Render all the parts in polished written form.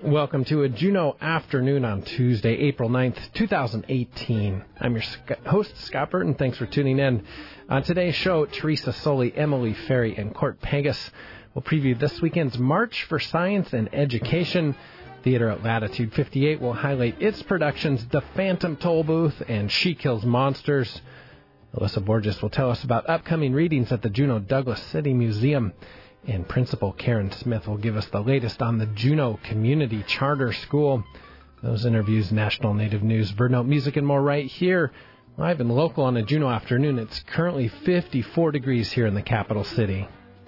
Welcome to a Juneau afternoon on Tuesday, April 9th, 2018. I'm your host, Scott Burton. Thanks for tuning in. On today's show, Teresa Soley, Emily Ferry, and Court Pegas will preview this weekend's March for Science and Education. Theater at Latitude 58 will highlight its productions, The Phantom Toll Booth and She Kills Monsters. Alyssa Borges will tell us about upcoming readings at the Juneau Douglas City Museum. And Principal Karen Smith will give us the latest on the Juneau Community Charter School. Those interviews, National Native News, Birdnote Music, and more right here, live and local on a Juneau afternoon. It's currently 54 degrees here in the capital city.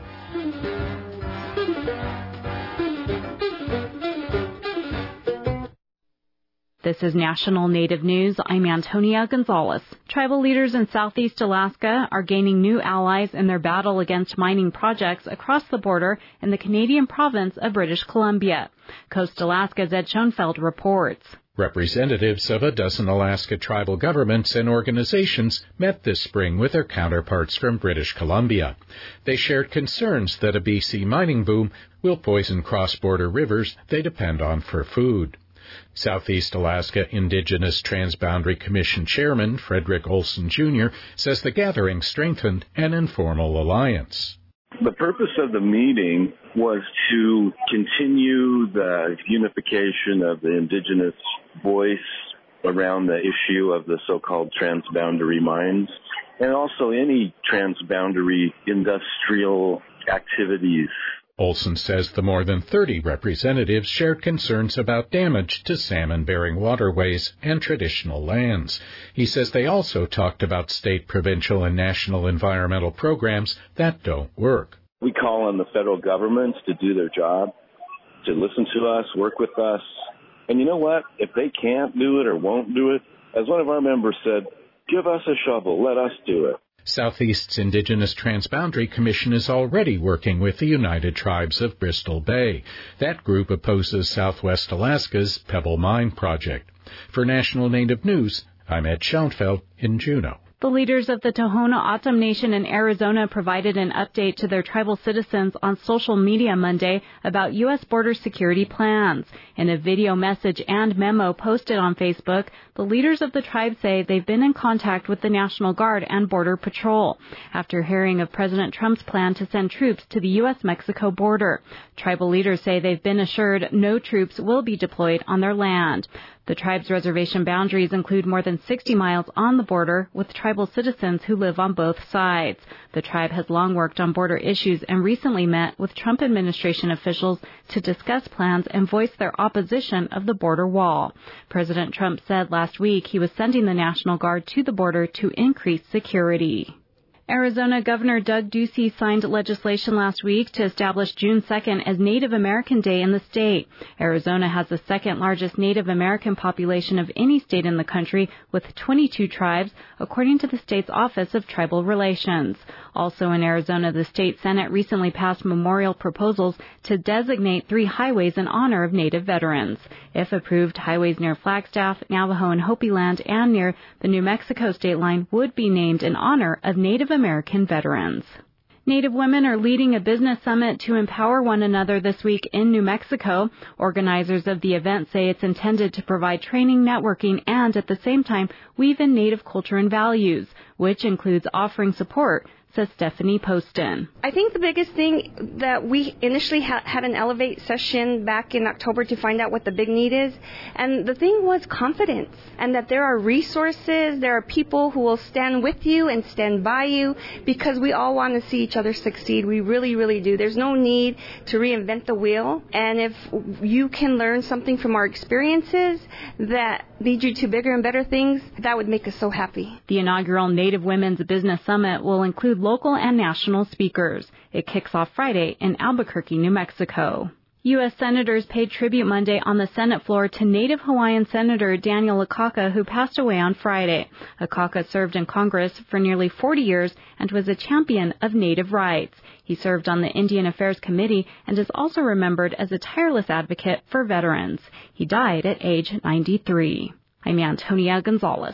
This is National Native News. I'm Antonia Gonzalez. Tribal leaders in Southeast Alaska are gaining new allies in their battle against mining projects across the border in the Canadian province of British Columbia. Coast Alaska's Ed Schoenfeld reports. Representatives of a dozen Alaska tribal governments and organizations met this spring with their counterparts from British Columbia. They shared concerns that a BC mining boom will poison cross-border rivers they depend on for food. Southeast Alaska Indigenous Transboundary Commission Chairman Frederick Olson Jr. says the gathering strengthened an informal alliance. The purpose of the meeting was to continue the unification of the Indigenous voice around the issue of the so-called transboundary mines and also any transboundary industrial activities. Olson says the more than 30 representatives shared concerns about damage to salmon-bearing waterways and traditional lands. He says they also talked about state, provincial, and national environmental programs that don't work. We call on the federal governments to do their job, to listen to us, work with us. And you know what? If they can't do it or won't do it, as one of our members said, give us a shovel, let us do it. Southeast's Indigenous Transboundary Commission is already working with the United Tribes of Bristol Bay. That group opposes Southwest Alaska's Pebble Mine project. For National Native News, I'm Ed Schoenfeld in Juneau. The leaders of the Tohono O'odham Nation in Arizona provided an update to their tribal citizens on social media Monday about U.S. border security plans. In a video message and memo posted on Facebook, the leaders of the tribe say they've been in contact with the National Guard and Border Patrol after hearing of President Trump's plan to send troops to the U.S.-Mexico border. Tribal leaders say they've been assured no troops will be deployed on their land. The tribe's reservation boundaries include more than 60 miles on the border with tribal citizens who live on both sides. The tribe has long worked on border issues and recently met with Trump administration officials to discuss plans and voice their opposition of the border wall. President Trump said last week he was sending the National Guard to the border to increase security. Arizona Governor Doug Ducey signed legislation last week to establish June 2nd as Native American Day in the state. Arizona has the second largest Native American population of any state in the country, with 22 tribes, according to the state's Office of Tribal Relations. Also in Arizona, the state Senate recently passed memorial proposals to designate 3 highways in honor of Native veterans. If approved, highways near Flagstaff, Navajo, and Hopi Land and near the New Mexico state line would be named in honor of Native American veterans. Native women are leading a business summit to empower one another this week in New Mexico. Organizers of the event say it's intended to provide training, networking, and at the same time weave in Native culture and values, which includes offering support, says Stephanie Poston. I think the biggest thing that we initially had an Elevate session back in October to find out what the big need is. And the thing was confidence, and that there are resources, there are people who will stand with you and stand by you, because we all want to see each other succeed. We really, really do. There's no need to reinvent the wheel. And if you can learn something from our experiences that lead you to bigger and better things, that would make us so happy. The inaugural Native Women's Business Summit will include local and national speakers. It kicks off Friday in Albuquerque, New Mexico. U.S. senators paid tribute Monday on the Senate floor to Native Hawaiian Senator Daniel Akaka, who passed away on Friday. Akaka served in Congress for nearly 40 years and was a champion of Native rights. He served on the Indian Affairs Committee and is also remembered as a tireless advocate for veterans. He died at age 93. I'm Antonia Gonzalez.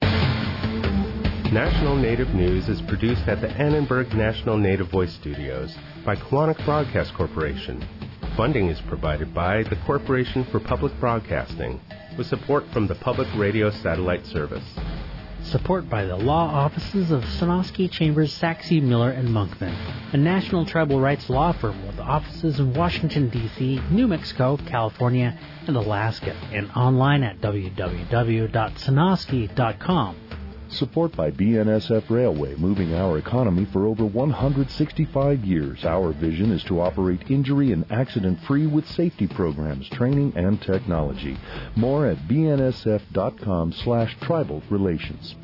National Native News is produced at the Annenberg National Native Voice Studios by Kiwanis Broadcast Corporation. Funding is provided by the Corporation for Public Broadcasting, with support from the Public Radio Satellite Service. Support by the law offices of Sonosky, Chambers, Saxe, Miller, and Monkman, a national tribal rights law firm with offices in Washington, D.C., New Mexico, California, and Alaska, and online at www.sonosky.com. Support by BNSF Railway, moving our economy for over 165 years. Our vision is to operate injury and accident-free with safety programs, training, and technology. More at bnsf.com/tribal relations.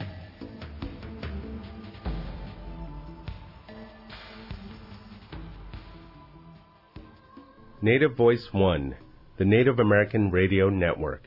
Native Voice One, the Native American Radio Network.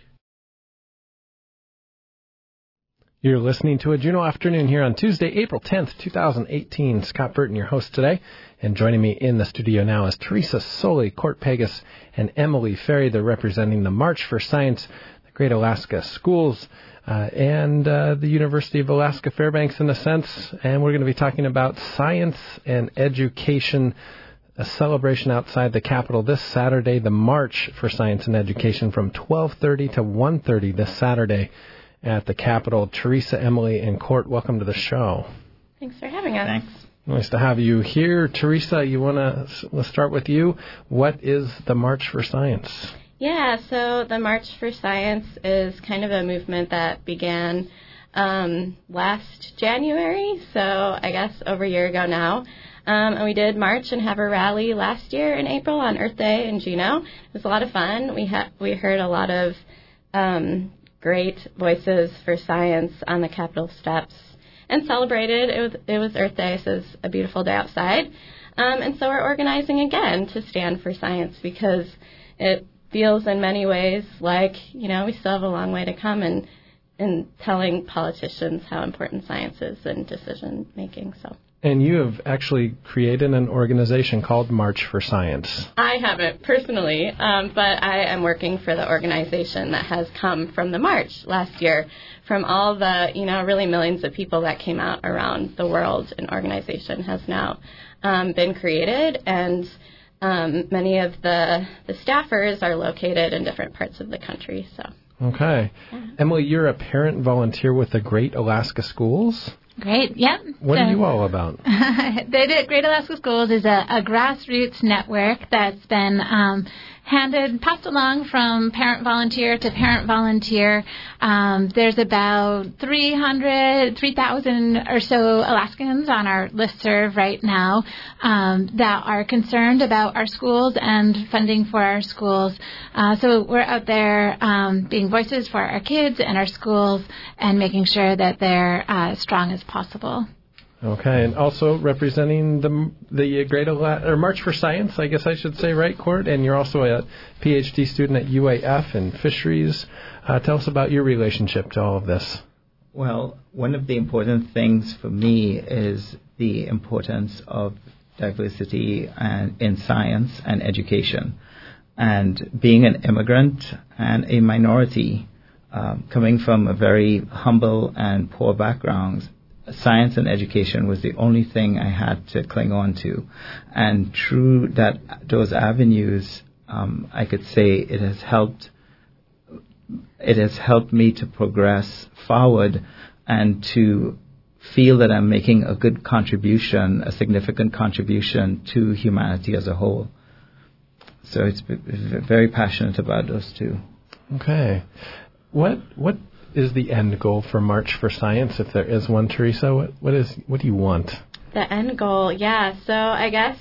You're listening to a Juneau Afternoon here on Tuesday, April 10th, 2018. Scott Burton, your host today. And joining me in the studio now is Teresa Soley, Court Pegas, and Emily Ferry. They're representing the March for Science, the Great Alaska Schools, and the University of Alaska Fairbanks in a sense. And we're going to be talking about science and education, a celebration outside the Capitol this Saturday, the March for Science and Education from 12:30 to 1:30 this Saturday at the Capitol. Teresa, Emily, and Court, welcome to the show. Thanks for having us. Thanks. Nice to have you here. Teresa, let's start with you. What is the March for Science? Yeah, so the March for Science is kind of a movement that began last January, so I guess over a year ago now. And we did march and have a rally last year in April on Earth Day in Juneau. It was a lot of fun. We heard a lot of great voices for science on the Capitol steps and celebrated. It was Earth Day, so it was a beautiful day outside. And so we're organizing again to stand for science because it feels in many ways like, we still have a long way to come in telling politicians how important science is in decision making. So. And you have actually created an organization called March for Science. I haven't personally, but I am working for the organization that has come from the march last year, from all the, really millions of people that came out around the world. An organization has now been created, and many of the staffers are located in different parts of the country. So. Okay. Yeah. Emily, you're a parent volunteer with the Great Alaska Schools. Great, yep. What are you all about? The Great Alaska Schools is a grassroots network that's been passed along from parent volunteer to parent volunteer. There's about 3,000 or so Alaskans on our listserv right now that are concerned about our schools and funding for our schools. So we're out there being voices for our kids and our schools and making sure that they're as strong as possible. Okay, and also representing the Great March for Science, I guess I should say, right, Court? And you're also a PhD student at UAF in fisheries. Tell us about your relationship to all of this. Well, one of the important things for me is the importance of diversity in science and education. And being an immigrant and a minority, coming from a very humble and poor background, science and education was the only thing I had to cling on to. And through those avenues, I could say it has helped me to progress forward and to feel that I'm making a good contribution, a significant contribution to humanity as a whole. So it's very passionate about those two. Okay. What is the end goal for March for Science, if there is one, Teresa? What do you want? The end goal, yeah. So I guess,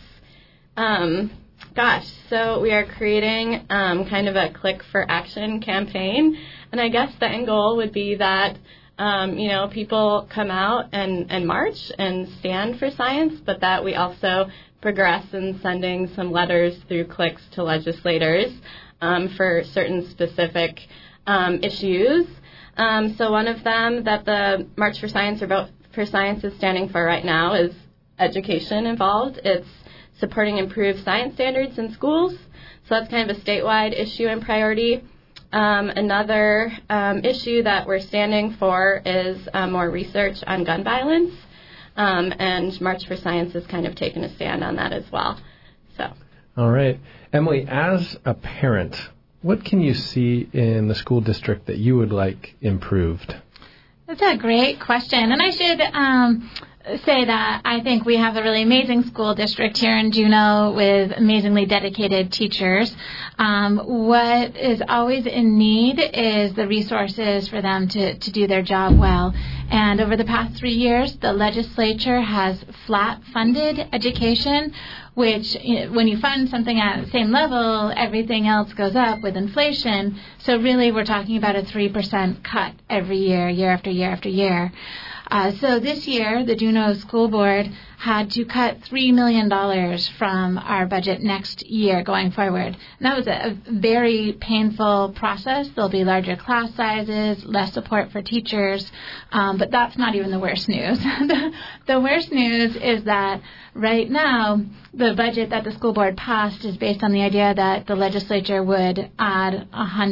so we are creating kind of a Click for Action campaign, and I guess the end goal would be that people come out and march and stand for science, but that we also progress in sending some letters through clicks to legislators for certain specific issues. So one of them that the March for Science or Vote for Science is standing for right now is education involved. It's supporting improved science standards in schools. So that's kind of a statewide issue and priority. Another issue that we're standing for is more research on gun violence. And March for Science has kind of taken a stand on that as well. So. All right. Emily, as a parent, what can you see in the school district that you would like improved? That's a great question. And I should say that I think we have a really amazing school district here in Juneau with amazingly dedicated teachers. What is always in need is the resources for them to do their job well. And over the past 3 years, the legislature has flat funded education, which when you fund something at the same level, everything else goes up with inflation. So really we're talking about a 3% cut every year, year after year after year. So this year, the Juneau School Board had to cut $3 million from our budget next year going forward. And that was a very painful process. There'll be larger class sizes, less support for teachers, but that's not even the worst news. The worst news is that right now, the budget that the school board passed is based on the idea that the legislature would add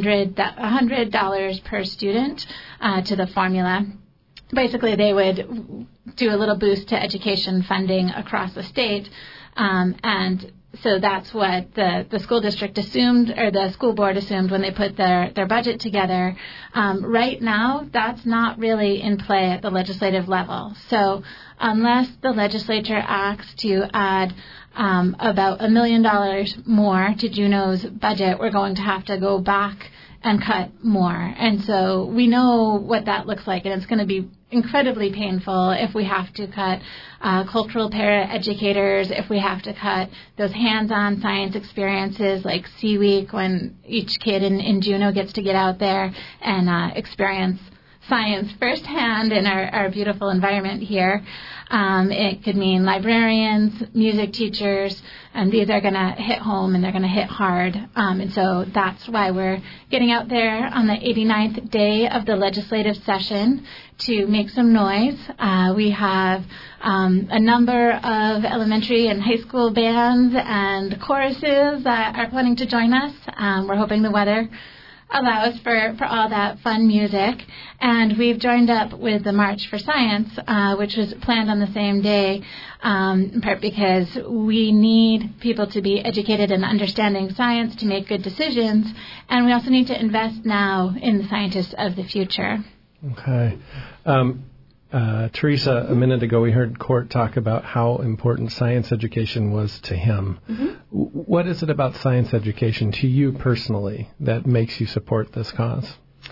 $100 per student to the formula. Basically, they would do a little boost to education funding across the state, and so that's what the school district assumed, or the school board assumed when they put their budget together. Right now, that's not really in play at the legislative level. So unless the legislature acts to add about $1 million more to Juneau's budget, we're going to have to go back and cut more. And so we know what that looks like, and it's going to be incredibly painful if we have to cut cultural para-educators, if we have to cut those hands-on science experiences like Sea Week, when each kid in Juneau gets to get out there and experience science firsthand in our beautiful environment here. It could mean librarians, music teachers, and these are going to hit home and they're going to hit hard. And so that's why we're getting out there on the 89th day of the legislative session to make some noise. We have a number of elementary and high school bands and choruses that are planning to join us. We're hoping the weather allows for all that fun music. And we've joined up with the March for Science, which was planned on the same day, in part because we need people to be educated in understanding science to make good decisions, and we also need to invest now in the scientists of the future. Okay. Teresa, a minute ago we heard Court talk about how important science education was to him. Mm-hmm. What is it about science education to you personally that makes you support this cause?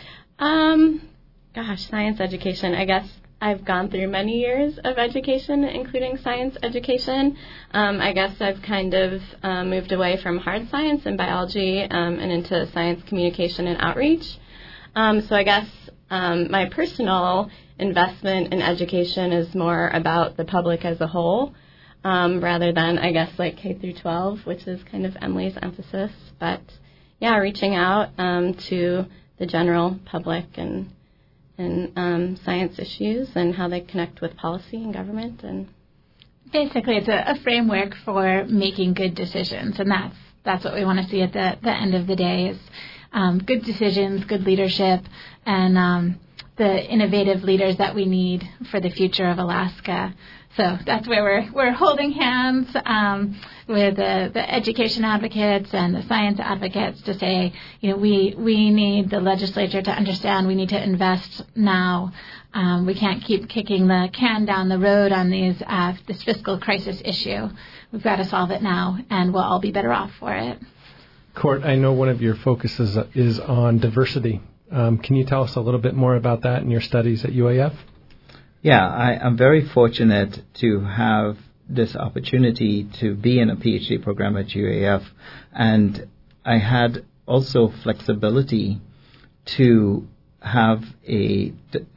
Science education. I guess I've gone through many years of education, including science education. I guess I've kind of moved away from hard science and biology and into science communication and outreach. So I guess my personal investment in education is more about the public as a whole, rather than, I guess, like K through 12, which is kind of Emily's emphasis. But yeah, reaching out to the general public and science issues and how they connect with policy and government. And basically, it's a framework for making good decisions, and that's what we want to see at the end of the day is good decisions, good leadership, and the innovative leaders that we need for the future of Alaska. So that's where we're holding hands with the education advocates and the science advocates to say, we need the legislature to understand we need to invest now. We can't keep kicking the can down the road on this fiscal crisis issue. We've got to solve it now, and we'll all be better off for it. Court, I know one of your focuses is on diversity. Can you tell us a little bit more about that in your studies at UAF? Yeah, I'm very fortunate to have this opportunity to be in a PhD program at UAF, and I had also flexibility to have a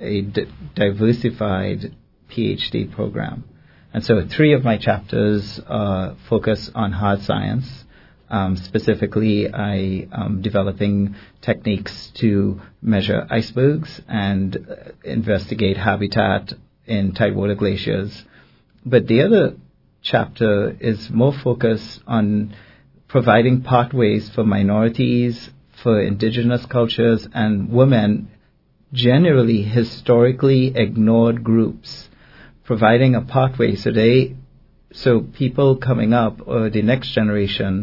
diversified PhD program. And so 3 of my chapters focus on hard science. Specifically, I am developing techniques to measure icebergs and investigate habitat in tidewater glaciers. But the other chapter is more focused on providing pathways for minorities, for indigenous cultures, and women, generally historically ignored groups, providing a pathway so people coming up, or the next generation,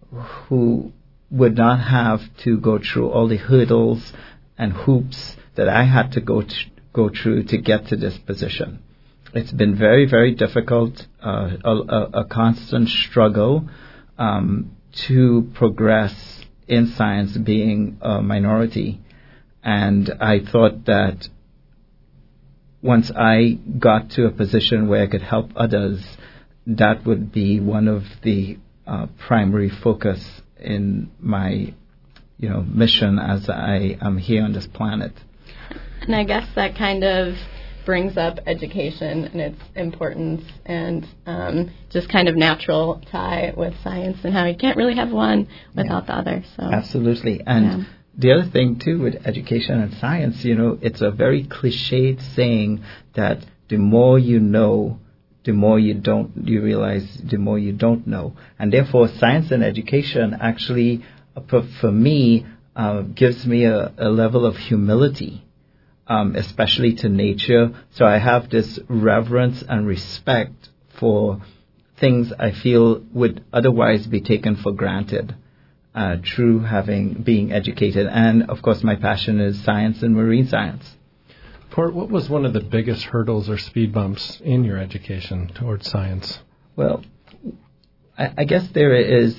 who would not have to go through all the hurdles and hoops that I had to go through to get to this position. It's been very, very difficult, a constant struggle to progress in science, being a minority. And I thought that once I got to a position where I could help others, that would be one of the primary focus in my, mission as I am here on this planet. And I guess that kind of brings up education and its importance and just kind of natural tie with science and how you can't really have one without the other. So absolutely. And the other thing, too, with education and science, it's a very cliched saying that the more you know, the more you realize, the more you don't know. And therefore, science and education actually, for me, gives me a level of humility, especially to nature. So I have this reverence and respect for things I feel would otherwise be taken for granted through being educated. And, of course, my passion is science and marine science. Court, what was one of the biggest hurdles or speed bumps in your education towards science? Well, I guess there is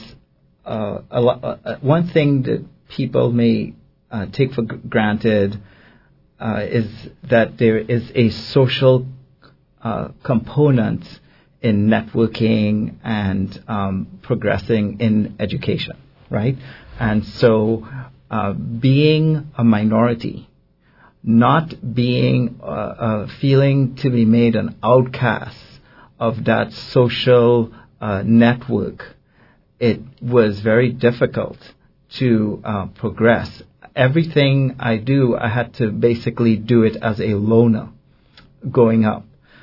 one thing that people may take for granted is that there is a social component in networking and progressing in education, right? And so being a minority, not being feeling to be made an outcast of that social network, it was very difficult to progress. Everything I do, I had to basically do it as a loner going up.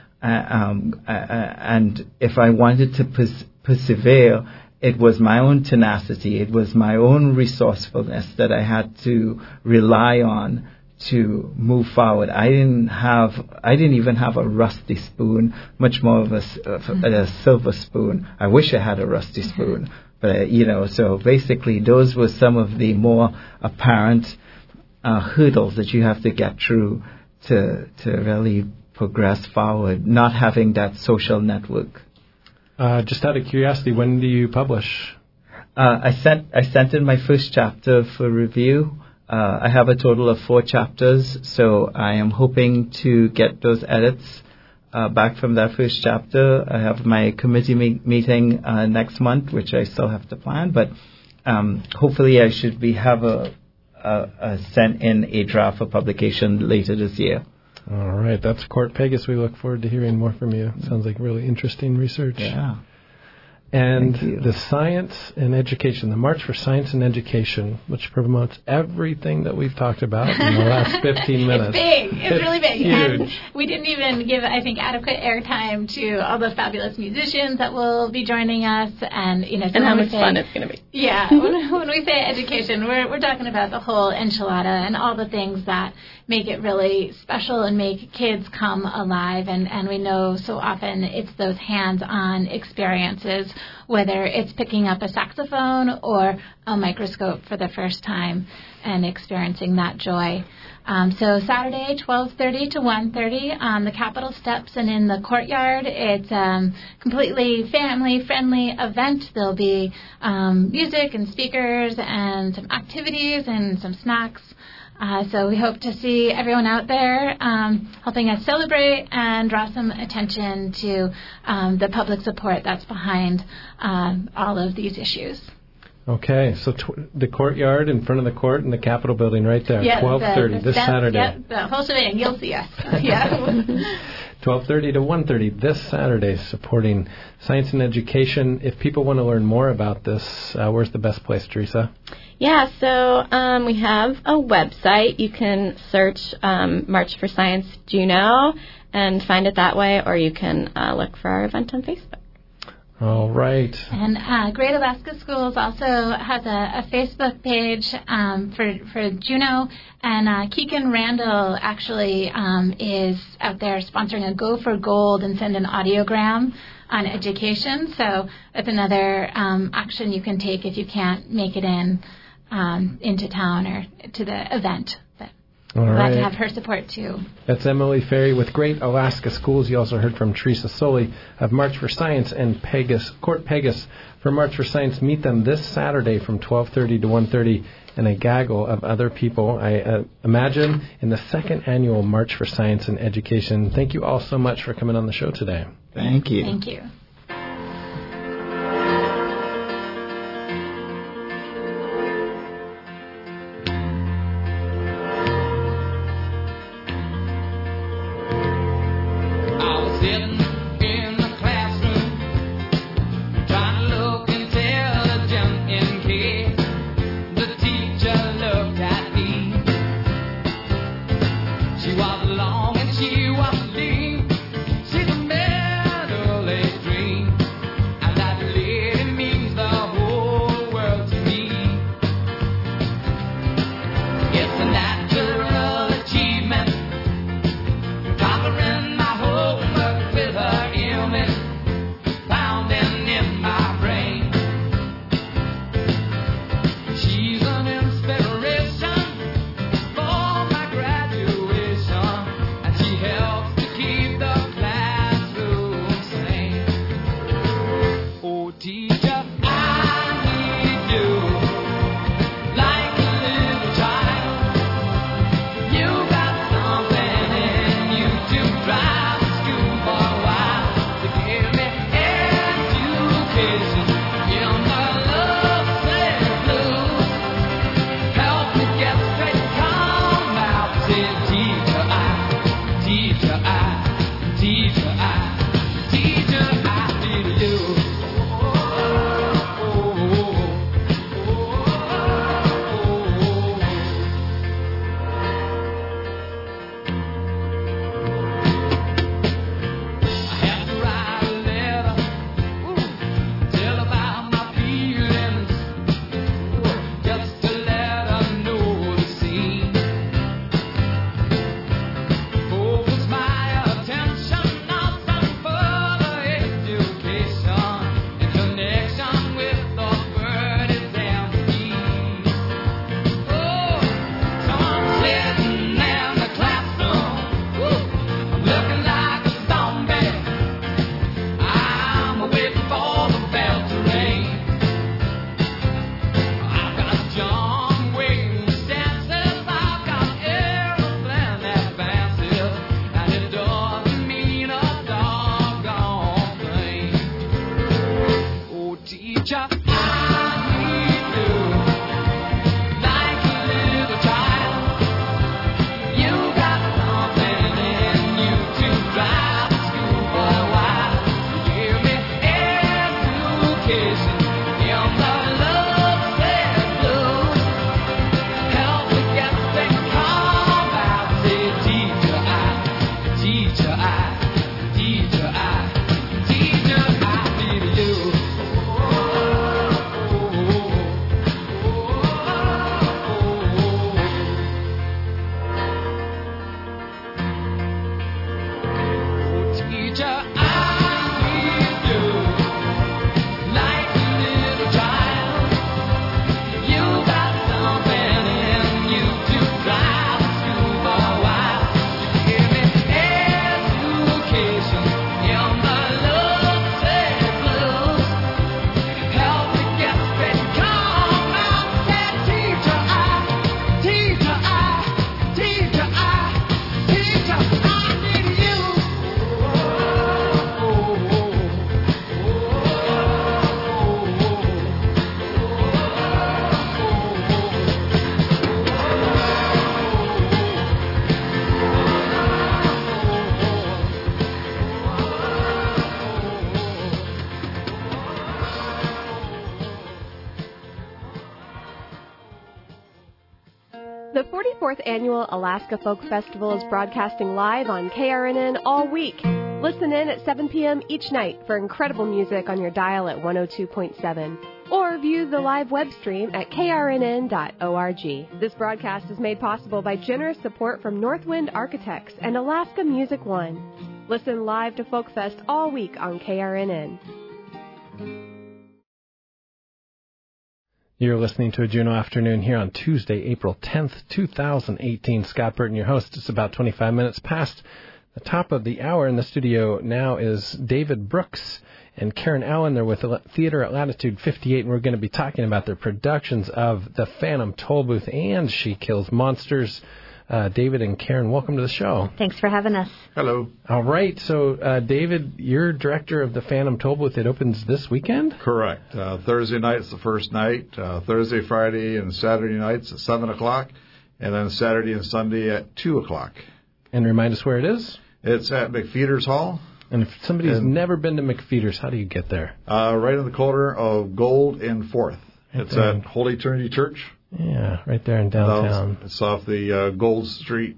And if I wanted to persevere, it was my own tenacity, it was my own resourcefulness that I had to rely on to move forward. I didn't even have a rusty spoon, much more of a silver spoon. I wish I had a rusty spoon. But, so basically those were some of the more apparent hurdles that you have to get through to really progress forward, not having that social network. Just out of curiosity, when do you publish? I sent in my first chapter for review. I have a total of 4 chapters, so I am hoping to get those edits back from that first chapter. I have my committee meeting next month, which I still have to plan, but hopefully I should sent in a draft for publication later this year. All right, that's Court Pegas. We look forward to hearing more from you. Sounds like really interesting research. Yeah. And the Science and Education, the March for Science and Education, which promotes everything that we've talked about in the last 15 minutes. It's big. It's really big. Huge. And we didn't even give, I think, adequate airtime to all those fabulous musicians that will be joining us. And, and how much fun it's going to be. Yeah. when we say education, we're talking about the whole enchilada and all the things that make it really special and make kids come alive. And we know so often it's those hands-on experiences, whether it's picking up a saxophone or a microscope for the first time and experiencing that joy. So Saturday, 12:30 to 1:30 on the Capitol steps and in the courtyard. It's a completely family-friendly event. There'll be music and speakers and some activities and some snacks. So we hope to see everyone out there helping us celebrate and draw some attention to the public support that's behind all of these issues. Okay, so the courtyard in front of the court in the Capitol building right there, 12:30 this Saturday. Yeah, the whole shebang, you'll see us. Yeah. 12:30 to 1:30 this Saturday, supporting science and education. If people want to learn more about this, where's the best place, Teresa? Yeah, so we have a website. You can search March for Science Juneau and find it that way, or you can look for our event on Facebook. All right. And Great Alaska Schools also has a Facebook page for Juneau, and Keegan Randall actually is out there sponsoring a Go for Gold and send an audiogram on education. So that's another action you can take if you can't make it into town or to the event. All Glad right. to have her support, too. That's Emily Ferry with Great Alaska Schools. You also heard from Teresa Soli of March for Science and Court Pegasus. For March for Science, meet them this Saturday from 12:30 to 1:30 and a gaggle of other people, I imagine, in the second annual March for Science and Education. Thank you all so much for coming on the show today. Thank you. Thank you. The 44th Annual Alaska Folk Festival is broadcasting live on KRNN all week. Listen in at 7 p.m. each night for incredible music on your dial at 102.7. Or view the live web stream at krnn.org. This broadcast is made possible by generous support from Northwind Architects and Alaska Music One. Listen live to Folkfest all week on KRNN. You're listening to a Juneau Afternoon here on Tuesday, April 10th, 2018. Scott Burton, your host. It's about 25 minutes past the top of the hour. In the studio now is David Brooks and Karen Allen. They're with Theater at Latitude 58, and we're going to be talking about their productions of The Phantom Tollbooth and She Kills Monsters. David and Karen, welcome to the show. Thanks for having us. Hello. All right. So, David, you're director of The Phantom Tollbooth. It opens this weekend? Correct. Thursday night's the first night. Thursday, Friday, and Saturday nights at 7 o'clock. And then Saturday and Sunday at 2 o'clock. And remind us where it is? It's at McFeeters Hall. And if somebody's never been to McFeeters, how do you get there? Right in the corner of Gold and 4th. It's at Holy Trinity Church. Yeah, right there in downtown. It's off the Gold Street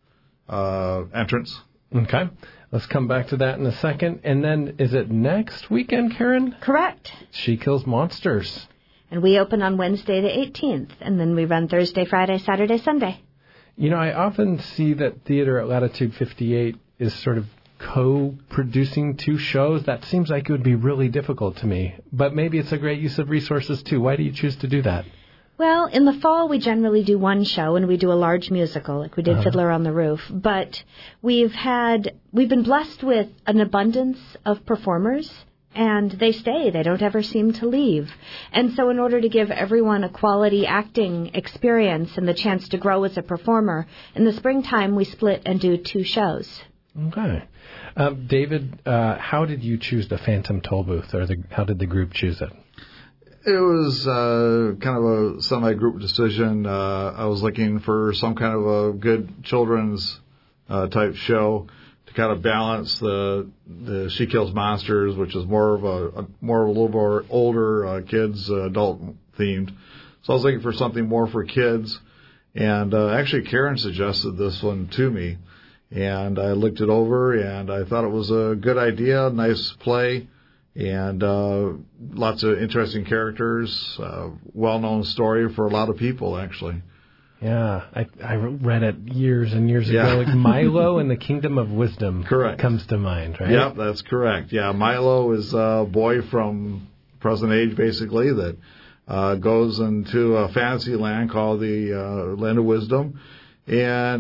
entrance. Okay. Let's come back to that in a second. And then, is it next weekend, Karen? Correct. She Kills Monsters. And we open on Wednesday the 18th, and then we run Thursday, Friday, Saturday, Sunday. You know, I often see that Theater at Latitude 58 is sort of co-producing two shows. That seems like it would be really difficult to me. But maybe it's a great use of resources, too. Why do you choose to do that? Well, in the fall, we generally do one show, and we do a large musical, like we did Fiddler on the Roof. But we've been blessed with an abundance of performers, and they stay. They don't ever seem to leave. And so in order to give everyone a quality acting experience and the chance to grow as a performer, in the springtime, we split and do two shows. Okay. David, how did you choose The Phantom Tollbooth, or how did the group choose it? It was kind of a semi-group decision. I was looking for some kind of a good children's type show to kind of balance the She Kills Monsters, which is more of a little more older kids, adult themed. So I was looking for something more for kids, and actually Karen suggested this one to me, and I looked it over, and I thought it was a good idea, nice play. And lots of interesting characters, well-known story for a lot of people, actually. Yeah, I read it years and years ago. Like Milo and the Kingdom of Wisdom comes to mind, right? Yep, that's correct. Yeah, Milo is a boy from present age, basically, that goes into a fantasy land called the Land of Wisdom. And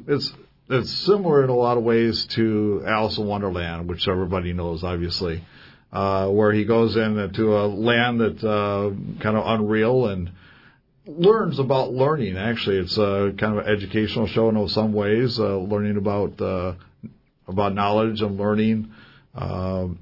it's similar in a lot of ways to Alice in Wonderland, which everybody knows, obviously. Where he goes into a land that's kind of unreal and learns about learning. Actually, it's a kind of an educational show in some ways, learning about knowledge and learning, and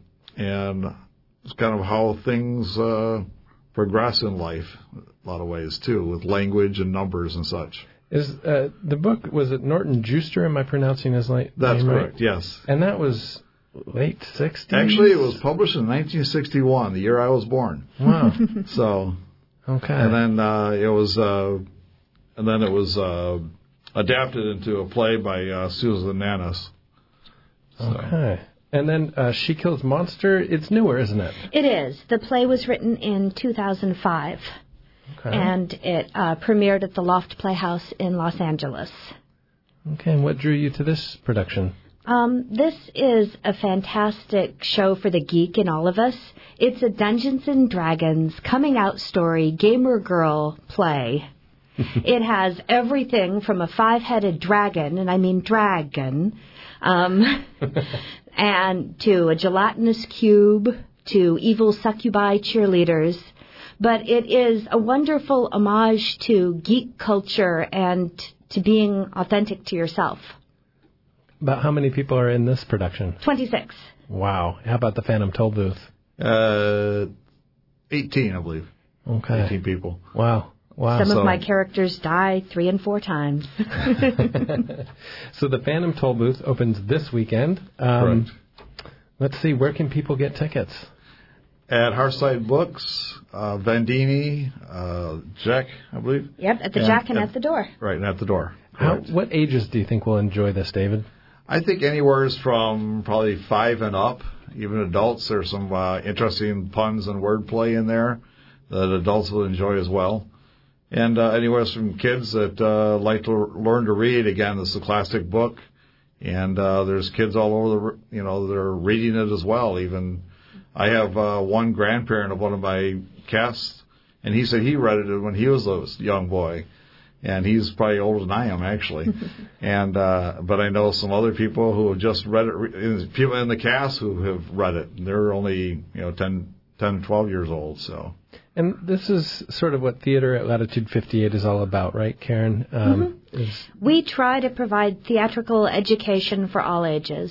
it's kind of how things progress in life in a lot of ways too, with language and numbers and such. Is the book, was it Norton Juster? Am I pronouncing his name right? That's correct. Yes, and that was late 60s? Actually, it was published in 1961, the year I was born. Wow. So, okay. And then it was adapted into a play by Susan Nanis. So. Okay. And then She Kills Monster, it's newer, isn't it? It is. The play was written in 2005. Okay. And it premiered at the Loft Playhouse in Los Angeles. Okay, and what drew you to this production? This is a fantastic show for the geek in all of us. It's a Dungeons and Dragons coming out story, gamer girl play. It has everything from a 5-headed dragon, and I mean dragon, and to a gelatinous cube, to evil succubi cheerleaders. But it is a wonderful homage to geek culture and to being authentic to yourself. About how many people are in this production? 26. Wow. How about the Phantom Tollbooth? 18, I believe. Okay. 18 people. Wow. Some of my characters die 3 and 4 times. So the Phantom Tollbooth opens this weekend. Correct. Let's see, where can people get tickets? At Hearthside Books, Vandini, Jack, I believe. Yep, at the Jack and at the door. Right, and at the door. What ages do you think will enjoy this, David? I think anywhere from probably 5 and up, even adults. There's some interesting puns and wordplay in there that adults will enjoy as well. And anywhere from kids that like to learn to read. Again, this is a classic book, and there's kids all over they're reading it as well. Even I have one grandparent of one of my guests, and he said he read it when he was a young boy. And he's probably older than I am, actually. And but I know some other people who have just read it, people in the cast who have read it. And they're only 10, 12 years old. So. And this is sort of what Theater at Latitude 58 is all about, right, Karen? We try to provide theatrical education for all ages.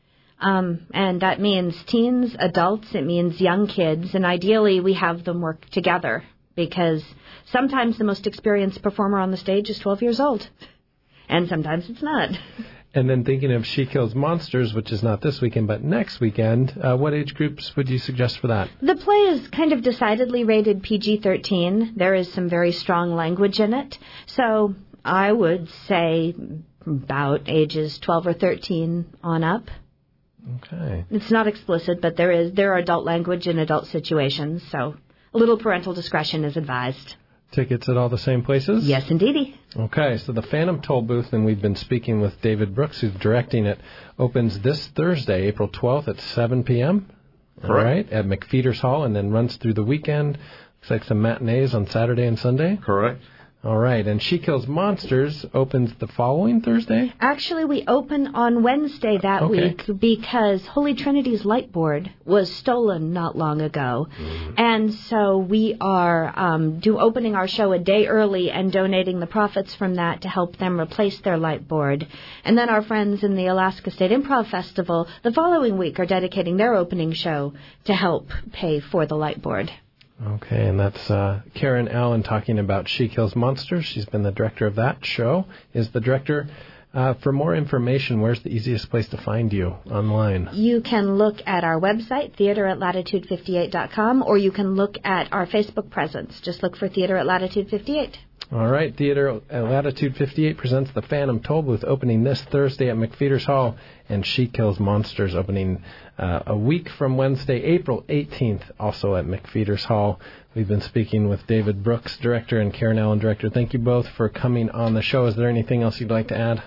And that means teens, adults, it means young kids. And ideally, we have them work together, because sometimes the most experienced performer on the stage is 12 years old, and sometimes it's not. And then thinking of She Kills Monsters, which is not this weekend but next weekend, what age groups would you suggest for that? The play is kind of decidedly rated PG-13. There is some very strong language in it. So I would say about ages 12 or 13 on up. Okay. It's not explicit, but there are adult language in adult situations, so a little parental discretion is advised. Tickets at all the same places? Yes, indeedy. Okay, so the Phantom Toll Booth, and we've been speaking with David Brooks, who's directing it, opens this Thursday, April 12th at 7 p.m. Correct. All right, at McPheeters Hall, and then runs through the weekend. Looks like some matinees on Saturday and Sunday. Correct. All right, and She Kills Monsters opens the following Thursday? Actually, we open on Wednesday that week because Holy Trinity's light board was stolen not long ago. And so we are opening our show a day early and donating the profits from that to help them replace their light board. And then our friends in the Alaska State Improv Festival the following week are dedicating their opening show to help pay for the light board. Okay, and that's Karen Allen talking about She Kills Monsters. She's been the director of that show, is the director. For more information, where's the easiest place to find you online? You can look at our website, theater@latitude58.com, or you can look at our Facebook presence. Just look for Theater at Latitude 58. All right, Theater at Latitude 58 presents the Phantom Toll Booth opening this Thursday at McPheeters Hall, and She Kills Monsters opening a week from Wednesday, April 18th, also at McPheeters Hall. We've been speaking with David Brooks, director, and Karen Allen, director. Thank you both for coming on the show. Is there anything else you'd like to add?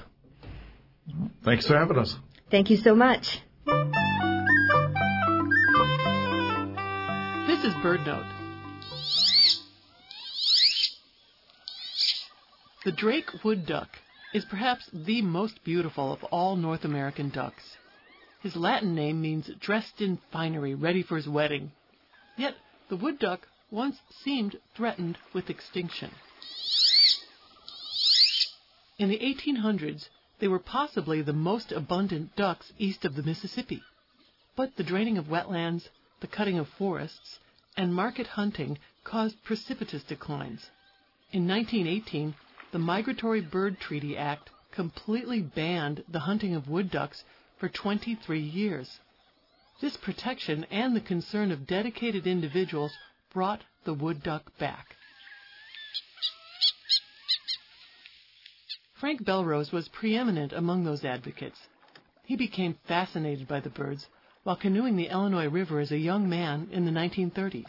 Thanks for having us. Thank you so much. This is Bird Note. The Drake wood duck is perhaps the most beautiful of all North American ducks. His Latin name means dressed in finery, ready for his wedding. Yet the wood duck once seemed threatened with extinction. In the 1800s, they were possibly the most abundant ducks east of the Mississippi. But the draining of wetlands, the cutting of forests, and market hunting caused precipitous declines. In 1918, the Migratory Bird Treaty Act completely banned the hunting of wood ducks for 23 years. This protection and the concern of dedicated individuals brought the wood duck back. Frank Belrose was preeminent among those advocates. He became fascinated by the birds while canoeing the Illinois River as a young man in the 1930s.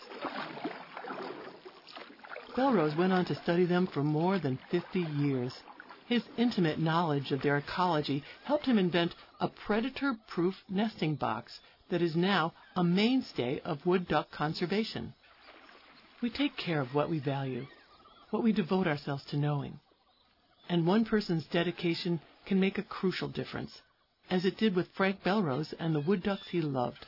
Belrose went on to study them for more than 50 years. His intimate knowledge of their ecology helped him invent a predator-proof nesting box that is now a mainstay of wood duck conservation. We take care of what we value, what we devote ourselves to knowing. And one person's dedication can make a crucial difference, as it did with Frank Belrose and the wood ducks he loved.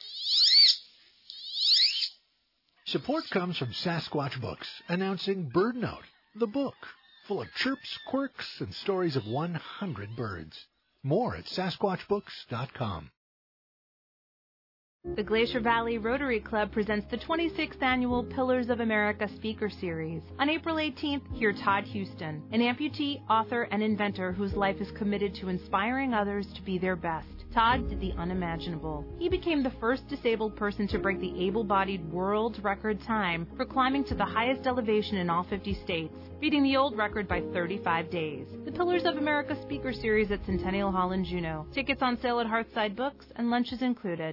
Support comes from Sasquatch Books, announcing Bird Note, the book, full of chirps, quirks, and stories of 100 birds. More at SasquatchBooks.com. The Glacier Valley Rotary Club presents the 26th annual Pillars of America Speaker Series. On April 18th, hear Todd Houston, an amputee, author, and inventor whose life is committed to inspiring others to be their best. Todd did the unimaginable. He became the first disabled person to break the able-bodied world record time for climbing to the highest elevation in all 50 states, beating the old record by 35 days. The Pillars of America Speaker Series at Centennial Hall in Juneau. Tickets on sale at Hearthside Books, and lunch is included.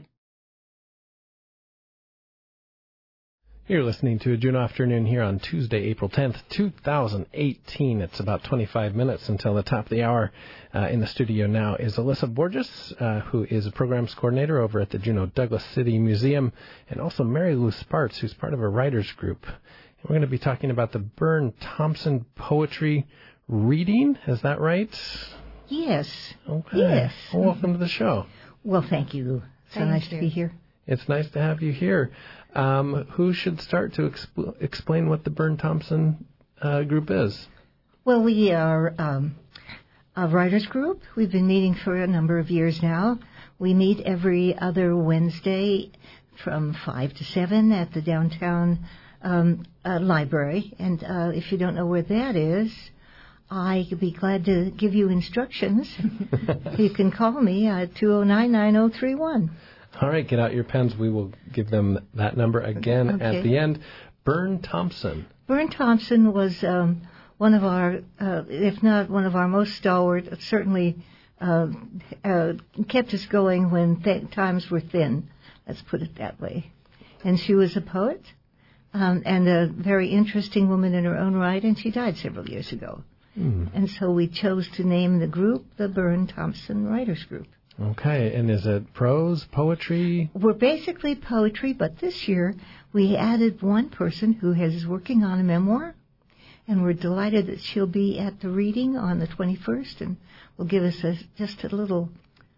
You're listening to a Juneau Afternoon here on Tuesday, April 10th, 2018. It's about 25 minutes until the top of the hour. In the studio now is Alyssa Borges, who is a programs coordinator over at the Juneau Douglas City Museum, and also Mary Lou Sparts, who's part of a writers group. And we're going to be talking about the Bern Thompson Poetry Reading. Is that right? Yes. Okay. Yes. Well, welcome to the show. Well, thank you. So nice to be here. It's nice to have you here. Who should start to explain what the Bern Thompson group is? Well, we are a writers group. We've been meeting for a number of years now. We meet every other Wednesday from 5 to 7 at the downtown library. And if you don't know where that is, I'd be glad to give you instructions. You can call me at 209-9031. All right, get out your pens. We will give them that number again at the end. Bern Thompson. Bern Thompson was one of our, if not one of our most stalwart, certainly kept us going when times were thin. Let's put it that way. And she was a poet and a very interesting woman in her own right, and she died several years ago. And so we chose to name the group the Bern Thompson Writers Group. Okay, and is it prose, poetry? We're basically poetry, but this year we added one person who is working on a memoir, and we're delighted that she'll be at the reading on the 21st, and will give us just a little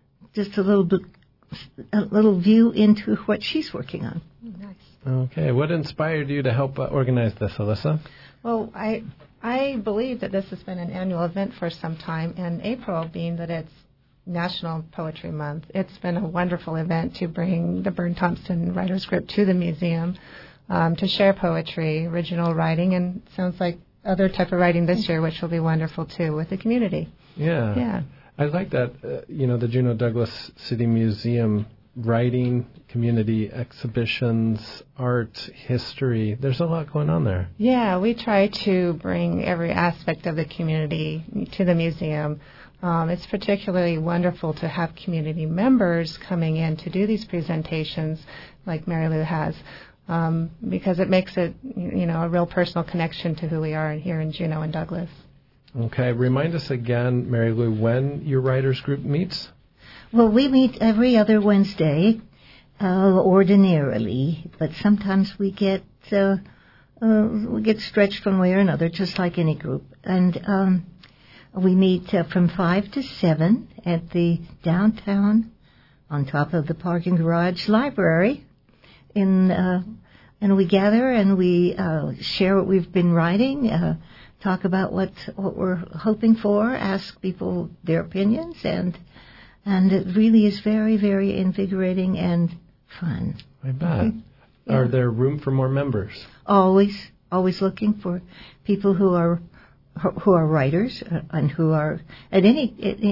view into what she's working on. Nice. Okay, what inspired you to help organize this, Alyssa? Well, I believe that this has been an annual event for some time, and April being that it's National Poetry Month, it's been a wonderful event to bring the Bern Thompson Writers Group to the museum to share poetry, original writing, and sounds like other type of writing this year, which will be wonderful too with the community. Yeah. I like that, the Juneau Douglas City Museum writing, community exhibitions, art, history. There's a lot going on there. Yeah, we try to bring every aspect of the community to the museum. It's particularly wonderful to have community members coming in to do these presentations like Mary Lou has, because it makes it, a real personal connection to who we are here in Juneau and Douglas. Okay, remind us again, Mary Lou, when your writers group meets? Well, we meet every other Wednesday, ordinarily, but sometimes we get stretched one way or another, just like any group. And we meet from 5 to 7 at the downtown, on top of the parking garage library, and we gather and we share what we've been writing, talk about what we're hoping for, ask people their opinions, and it really is very, very invigorating and fun. I bet. Yeah. Are there room for more members? Always looking for people who are writers and who are at any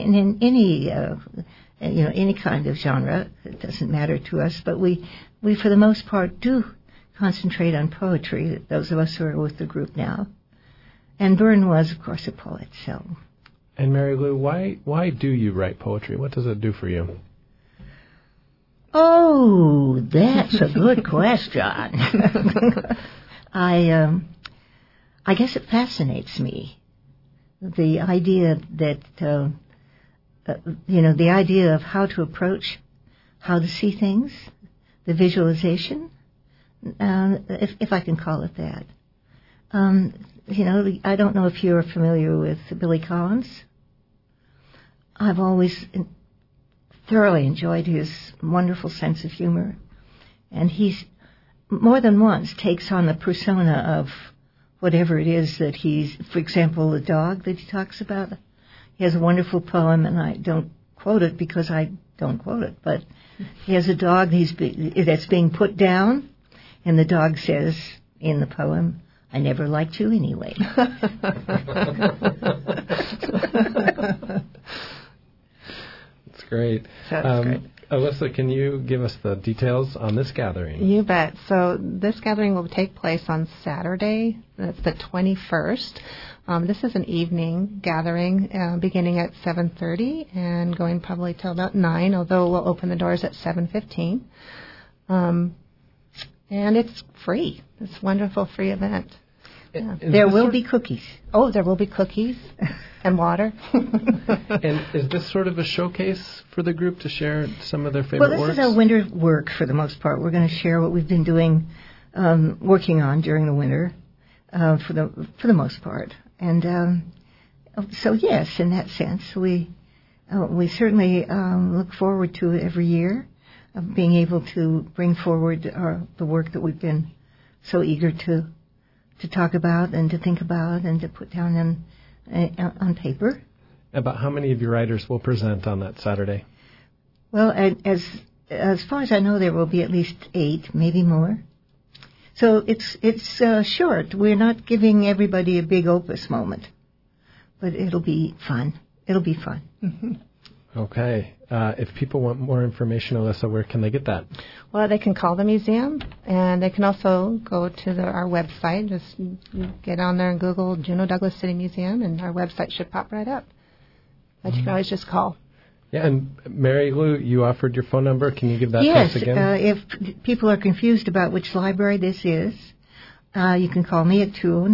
kind of genre. It doesn't matter to us, but we for the most part do concentrate on poetry. Those of us who are with the group now, and Bern was, of course, a poet. So. And Mary Lou, why do you write poetry? What does it do for you? Oh, that's a good question. I guess it fascinates me. The idea that, the idea of how to approach, how to see things, the visualization, if I can call it that. I don't know if you're familiar with Billy Collins. I've always thoroughly enjoyed his wonderful sense of humor. And he's more than once takes on the persona of whatever it is that he's, for example, the dog that he talks about. He has a wonderful poem, and I don't quote it because I don't quote it, but he has a dog that's being put down, and the dog says in the poem, "I never liked you anyway." That's great. That's great. Alyssa, can you give us the details on this gathering? You bet. So this gathering will take place on Saturday. That's the 21st. This is an evening gathering beginning at 7:30 and going probably till about 9, although we'll open the doors at 7:15. And it's free. It's a wonderful free event. Yeah. There will be cookies. Oh, there will be cookies and water. And is this sort of a showcase for the group to share some of their favorite works? Well, this is our winter work for the most part. We're going to share what we've been doing, working on during the winter, for the most part. And so, yes, in that sense, we certainly look forward to it every year, being able to bring forward the work that we've been so eager to talk about and to think about and to put down on paper. About how many of your writers will present on that Saturday? Well, as far as I know, there will be at least 8, maybe more. So it's short. We're not giving everybody a big opus moment, but it'll be fun. It'll be fun. Mm-hmm. Okay. If people want more information, Alyssa, where can they get that? Well, they can call the museum, and they can also go to our website. Just get on there and Google Juneau Douglas City Museum, and our website should pop right up. But you can always just call. Yeah, and Mary Lou, you offered your phone number. Can you give that to us again? Yes, if people are confused about which library this is, you can call me at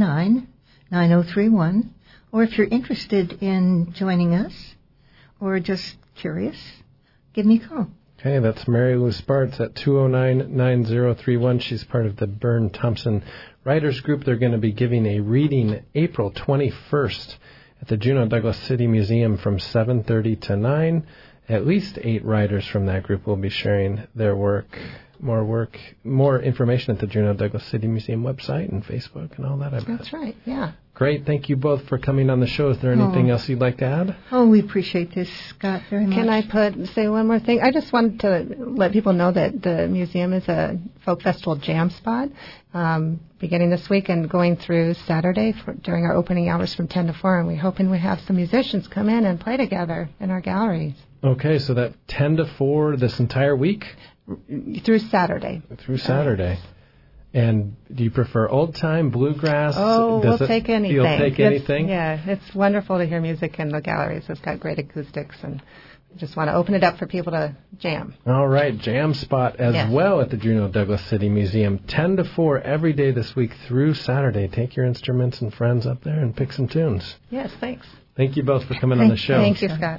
209-9031. Or if you're interested in joining us or just curious, give me a call. Okay, that's Mary Lou Spartz at 209-9031. She's part of the Byrne Thompson Writers Group. They're going to be giving a reading April 21st at the Juneau Douglas City Museum from 7:30 to 9. At least 8 writers from that group will be sharing their work. More information at the Juneau Douglas City Museum website and Facebook and all that, I bet. That's right, yeah. Great. Thank you both for coming on the show. Is there anything else you'd like to add? Oh, we appreciate this, Scott, very much. Can I say one more thing? I just wanted to let people know that the museum is a folk festival jam spot beginning this week and going through Saturday during our opening hours from 10 to 4. And we're hoping we have some musicians come in and play together in our galleries. Okay, so that 10 to 4 this entire week? Through Saturday. Through Saturday. And do you prefer old time, bluegrass? Oh, we'll take anything. You'll take anything? Yeah, it's wonderful to hear music in the galleries. It's got great acoustics, and just want to open it up for people to jam. All right, jam spot as well at the Juneau Douglas City Museum, 10 to 4 every day this week through Saturday. Take your instruments and friends up there and pick some tunes. Yes, thanks. Thank you both for coming on the show. Thank you, Scott.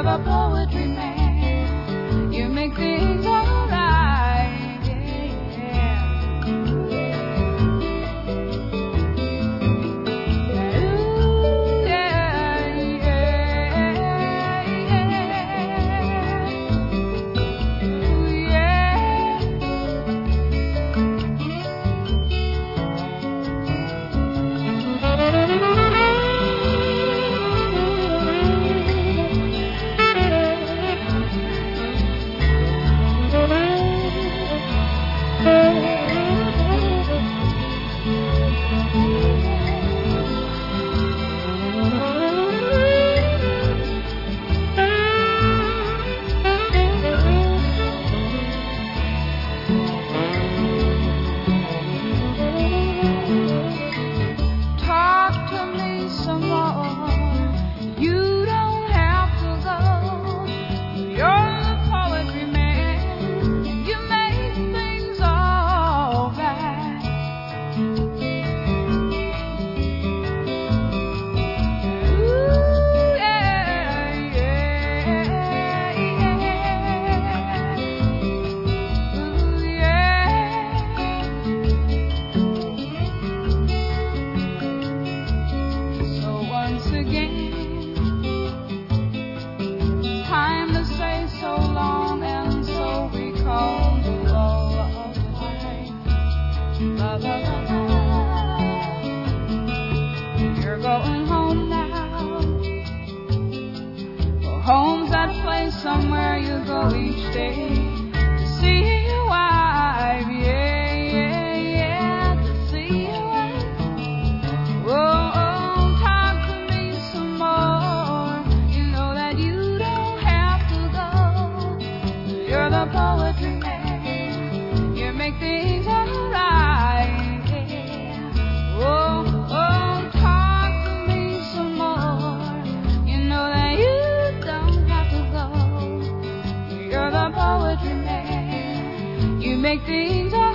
the poetry man. You make things alright. Yeah. Ooh, yeah, talk to me some more. You don't have to go. You're the poetry man. You make things all right. Ooh, yeah, yeah, yeah. Ooh, yeah. So once again, it's time to say so long, and so we call you all of life. La la la la. You're going home now. Well, home's that place somewhere you go each day to see your wife. Yeah, yeah, yeah, to see your wife. Whoa, talk to me some more. You know that you don't have to go. You're the poetry man. You make things alright. Yeah. Oh, talk to me some more. You know that you don't have to go. You're the poetry man. You make things alright.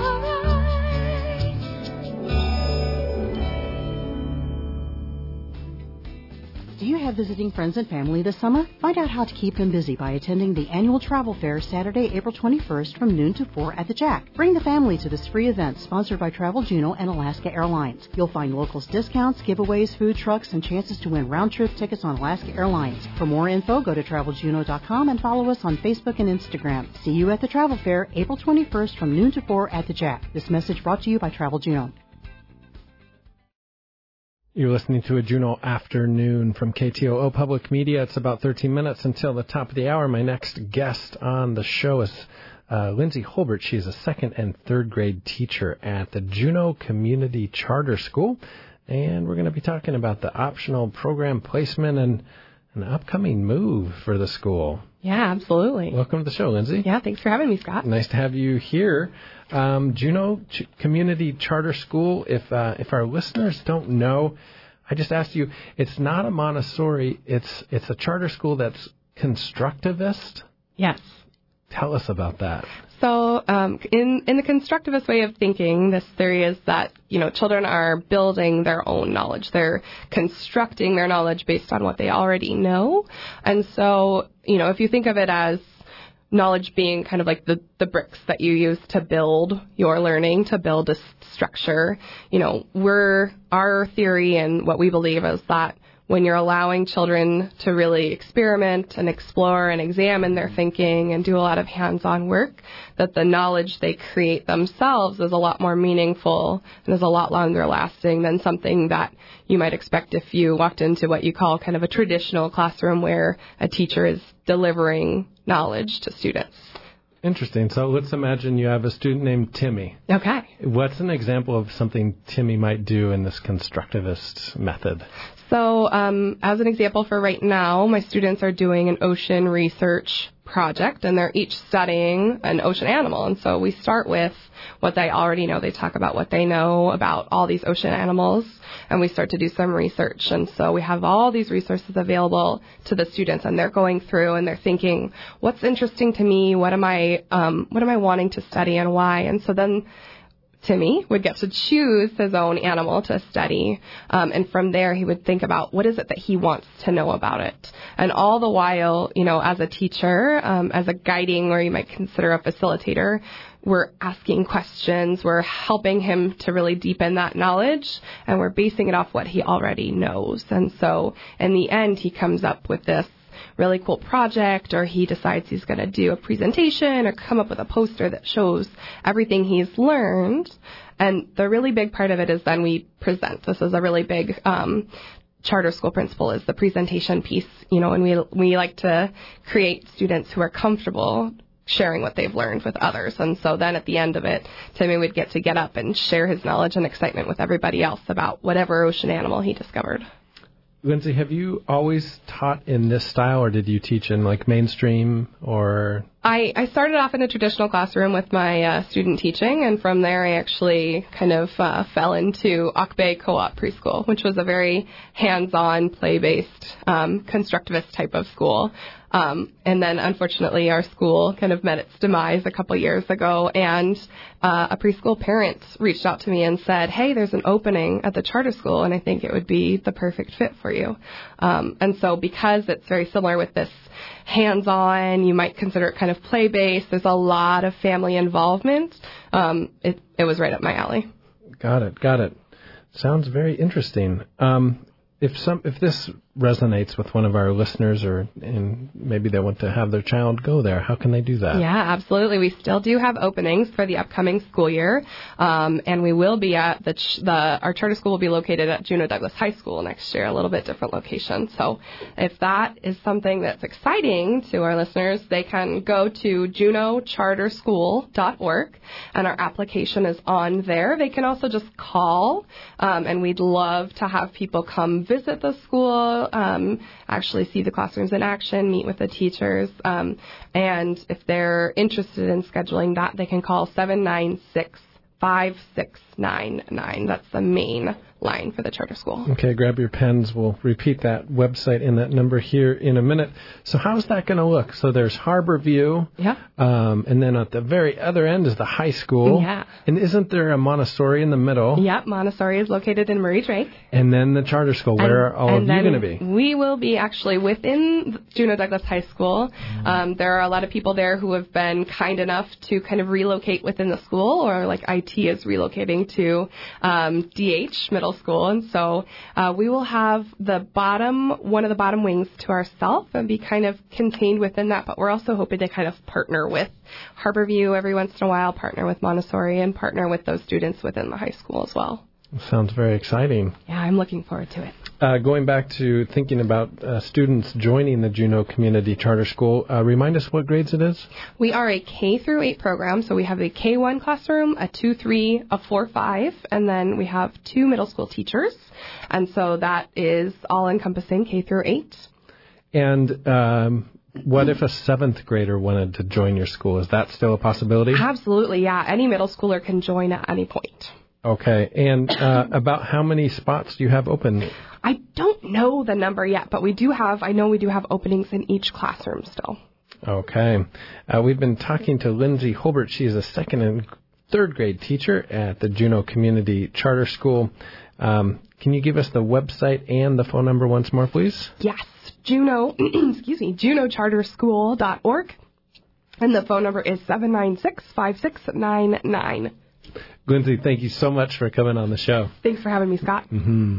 Do you have visiting friends and family this summer? Find out how to keep them busy by attending the annual travel fair Saturday, April 21st from noon to 4 at the Jack. Bring the family to this free event sponsored by Travel Juneau and Alaska Airlines. You'll find locals discounts, giveaways, food trucks, and chances to win round-trip tickets on Alaska Airlines. For more info, go to TravelJuneau.com and follow us on Facebook and Instagram. See you at the travel fair, April 21st from noon to 4 at the Jack. This message brought to you by Travel Juneau. You're listening to a Juneau Afternoon from KTOO Public Media. It's about 13 minutes until the top of the hour. My next guest on the show is Lindsay Holbert. She's a second and third grade teacher at the Juneau Community Charter School. And we're going to be talking about the optional program placement and an upcoming move for the school. Yeah, absolutely. Welcome to the show, Lindsay. Yeah, thanks for having me, Scott. Nice to have you here. Juneau Community Charter School, if our listeners don't know, I just asked you, it's not a Montessori, it's a charter school that's constructivist? Yes. Tell us about that. So in the constructivist way of thinking, this theory is that, children are building their own knowledge. They're constructing their knowledge based on what they already know. And so, if you think of it as knowledge being kind of like the bricks that you use to build your learning, to build a structure, our theory and what we believe is that when you're allowing children to really experiment and explore and examine their thinking and do a lot of hands-on work, that the knowledge they create themselves is a lot more meaningful and is a lot longer lasting than something that you might expect if you walked into what you call kind of a traditional classroom where a teacher is delivering knowledge to students. Interesting. So let's imagine you have a student named Timmy. Okay. What's an example of something Timmy might do in this constructivist method? So as an example for right now, my students are doing an ocean research project, and they're each studying an ocean animal. And so we start with what they already know. They talk about what they know about all these ocean animals, and we start to do some research. And so we have all these resources available to the students, and they're going through and they're thinking, what's interesting to me? What am I wanting to study, and why? And so then Timmy would get to choose his own animal to study, and from there he would think about what is it that he wants to know about it. And all the while, as a teacher, as a guiding, or you might consider a facilitator, we're asking questions, we're helping him to really deepen that knowledge, and we're basing it off what he already knows. And so in the end, he comes up with this really cool project, or he decides he's going to do a presentation or come up with a poster that shows everything he's learned. And the really big part of it is then we present. This is a really big charter school principle, is the presentation piece, and we like to create students who are comfortable sharing what they've learned with others. And so then at the end of it, Timmy would get up and share his knowledge and excitement with everybody else about whatever ocean animal he discovered. Lindsay, have you always taught in this style, or did you teach in like mainstream or? I started off in a traditional classroom with my student teaching, and from there I actually kind of fell into Auk Bay Co-op Preschool, which was a very hands-on, play-based, constructivist type of school. And then, unfortunately, our school kind of met its demise a couple years ago, and a preschool parent reached out to me and said, hey, there's an opening at the charter school, and I think it would be the perfect fit for you. And so because it's very similar with this hands-on, you might consider it kind of play-based, there's a lot of family involvement, it was right up my alley. Got it. Sounds very interesting. If this resonates with one of our listeners, and maybe they want to have their child go there, how can they do that? Yeah, absolutely. We still do have openings for the upcoming school year, and we will be at our charter school will be located at Juneau Douglas High School next year, a little bit different location. So if that is something that's exciting to our listeners, they can go to JuneauCharterSchool.org, and our application is on there. They can also just call, and we'd love to have people come visit the school, actually see the classrooms in action, meet with the teachers, and if they're interested in scheduling that, they can call 796-5699. That's the main line for the charter school. Okay, grab your pens. We'll repeat that website and that number here in a minute. So how's that going to look? So there's Harborview. Yeah. And then at the very other end is the high school. Yeah. And isn't there a Montessori in the middle? Yep, Montessori is located in Murray Drake. And then the charter school. Where are all of you going to be? We will be actually within Juneau Douglas High School. There are a lot of people there who have been kind enough to kind of relocate within the school, or like IT is relocating to DH Middle School, and so we will have one of the bottom wings to ourselves and be kind of contained within that, but we're also hoping to kind of partner with Harborview every once in a while, partner with Montessori, and partner with those students within the high school as well. Sounds very exciting. Yeah, I'm looking forward to it. Going back to thinking about students joining the Juneau Community Charter School, remind us what grades it is? We are a K-8 program, so we have a K-1 classroom, a 2-3, a 4-5, and then we have 2 middle school teachers, and so that is all-encompassing K-8. And what if a 7th grader wanted to join your school? Is that still a possibility? Absolutely, yeah. Any middle schooler can join at any point. Okay, and about how many spots do you have open? I don't know the number yet, but I know we do have openings in each classroom still. Okay. We've been talking to Lindsay Holbert. She's a 2nd and 3rd grade teacher at the Juneau Community Charter School. Can you give us the website and the phone number once more, please? Yes, JuneauCharterSchool.org, and the phone number is 796-5699. Lindsay, thank you so much for coming on the show. Thanks for having me, Scott. Mm-hmm.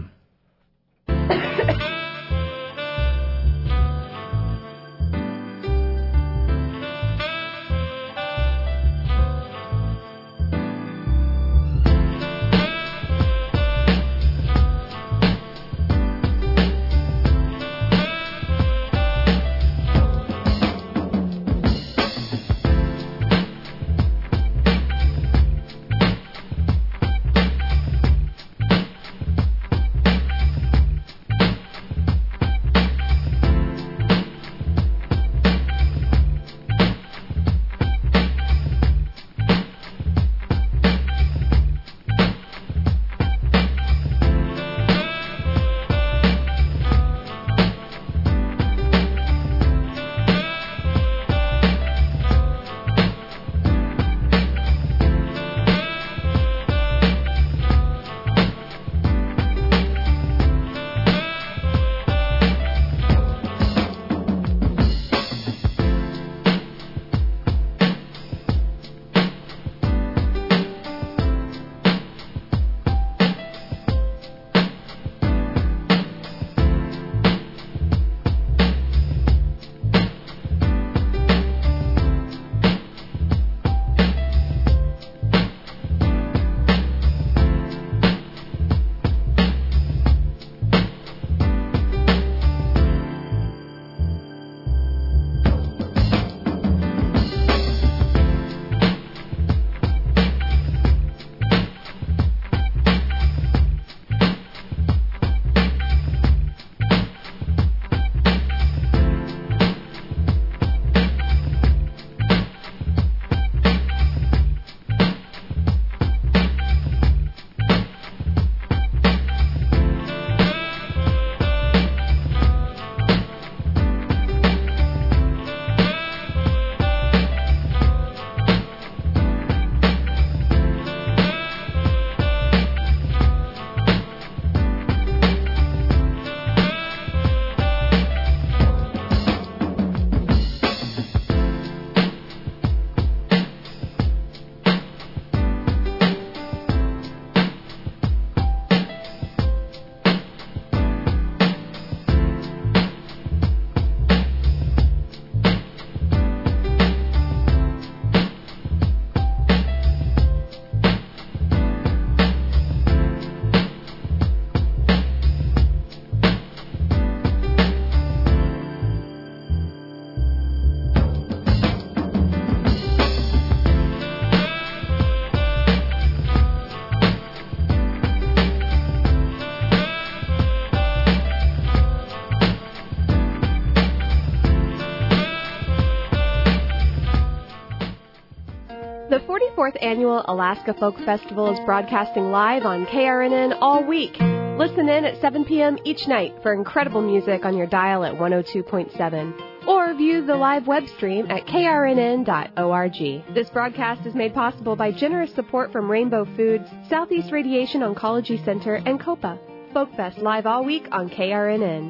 4th Annual Alaska Folk Festival is broadcasting live on KRNN all week. Listen in at 7 p.m. each night for incredible music on your dial at 102.7. Or view the live web stream at krnn.org. This broadcast is made possible by generous support from Rainbow Foods, Southeast Radiation Oncology Center, and COPA. Folkfest live all week on KRNN.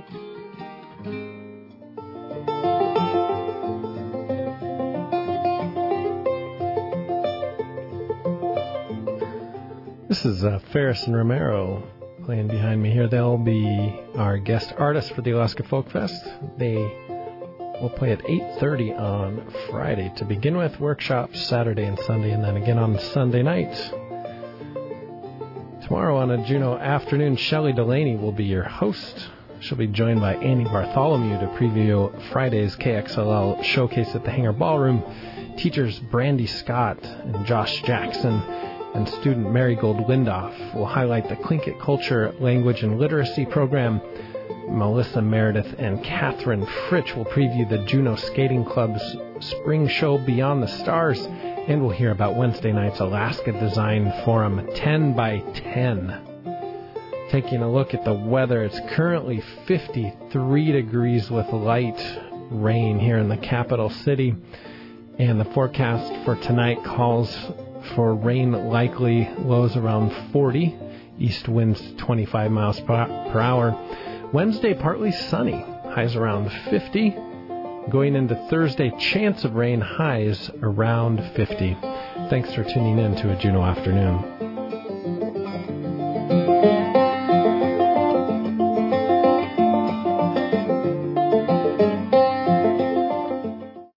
This is Ferris and Romero playing behind me here. They'll be our guest artists for the Alaska Folk Fest. They will play at 8:30 on Friday to begin with, workshops Saturday and Sunday, and then again on Sunday night. Tomorrow on a Juneau afternoon, Shelley Delaney will be your host. She'll be joined by Andy Bartholomew to preview Friday's KXLL showcase at the Hangar Ballroom. Teachers Brandy Scott and Josh Jackson and student Marigold Lindoff will highlight the Tlingit Culture, Language, and Literacy program. Melissa Meredith and Catherine Fritsch will preview the Juneau Skating Club's spring show Beyond the Stars, and we'll hear about Wednesday night's Alaska Design Forum 10 by 10. Taking a look at the weather, it's currently 53 degrees with light rain here in the capital city, and the forecast for tonight calls for rain likely, lows around 40, east winds 25 miles per hour. Wednesday, partly sunny, highs around 50. Going into Thursday, chance of rain, highs around 50. Thanks for tuning in to a Juneau Afternoon.